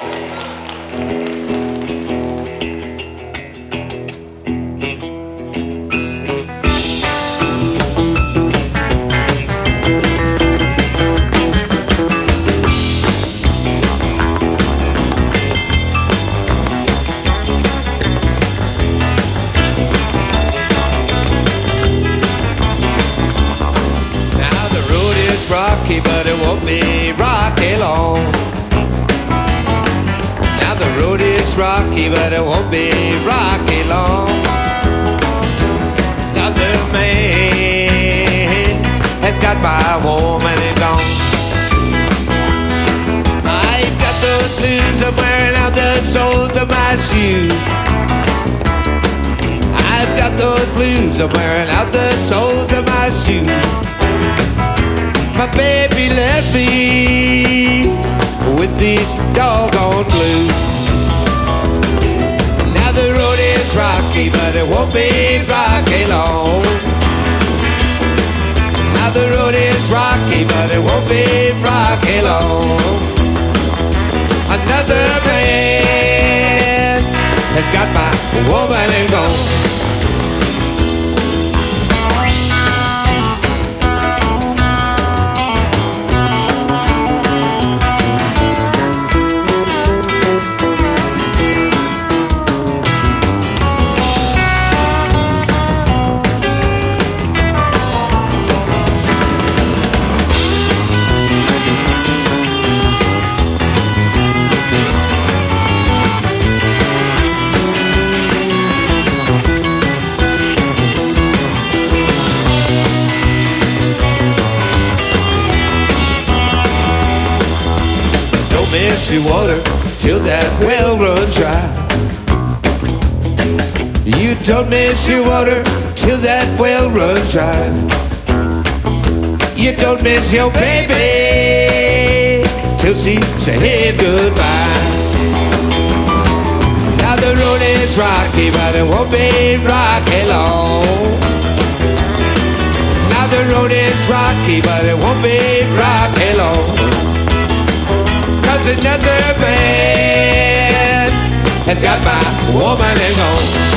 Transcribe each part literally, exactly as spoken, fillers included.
Rocky, but it won't be rocky long. Now the road is rocky, but it won't be rocky long. Another man has got my woman and gone. I've got those blues, I'm wearing out the soles of my shoes. I've got those blues, I'm wearing out the soles of my shoes. My baby left me with these doggone blues. Now the road is rocky, but it won't be rocky long. Now the road is rocky, but it won't be rocky long. Another man has got my woman and gone. Miss your water till that well runs dry. You don't miss your water till that well runs dry. You don't miss your baby till she says goodbye. Now the road is rocky, but it won't be rocky long. Now the road is rocky, but it won't be rocky long. Cause another man has got my woman and gone.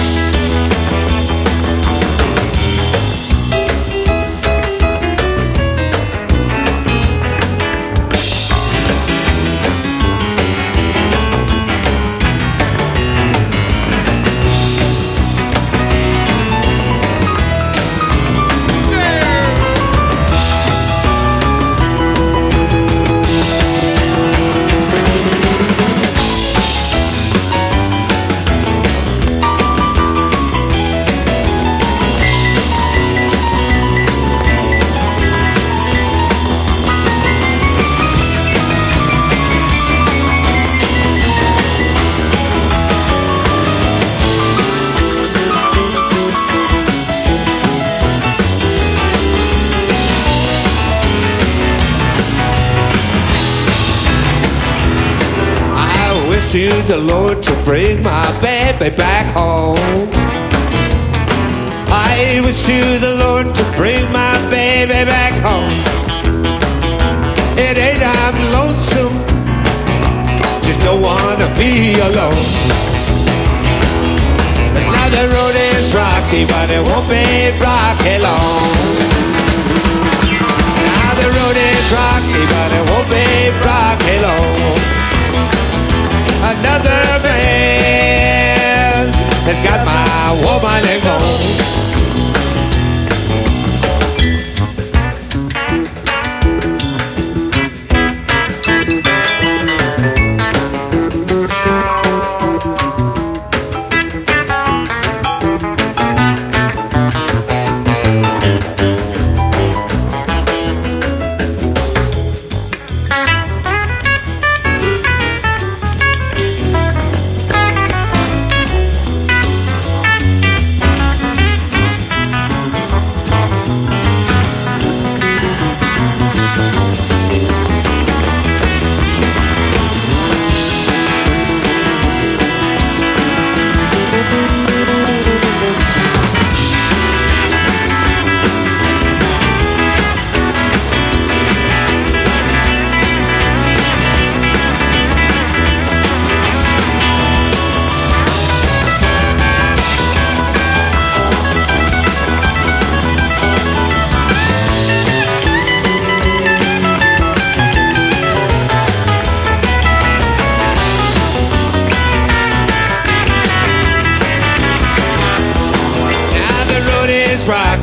To the Lord to bring my baby back home. I wish to the Lord to bring my baby back home. It ain't I'm lonesome, just don't wanna be alone. But now the road is rocky, but it won't be rocky long. Now the road is rocky, but it won't be rocky long. Another man has got my woman and gone.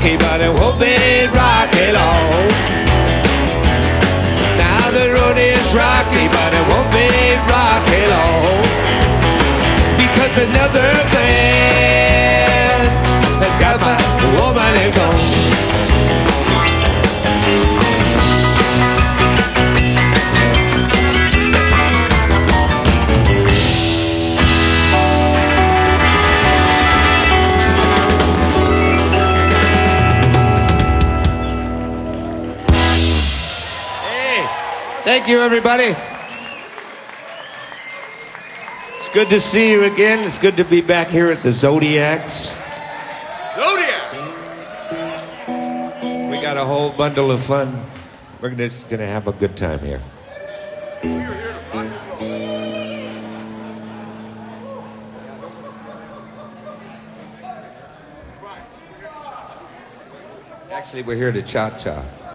rocky, but it won't be rocky long. Now the road is rocky, but it won't be rocky long. Because another man has got my woman and gone. Thank you, everybody. It's good to see you again. It's good to be back here at the Zodiacs. Zodiac! We got a whole bundle of fun. We're just going to have a good time here. Actually, we're here to cha-cha.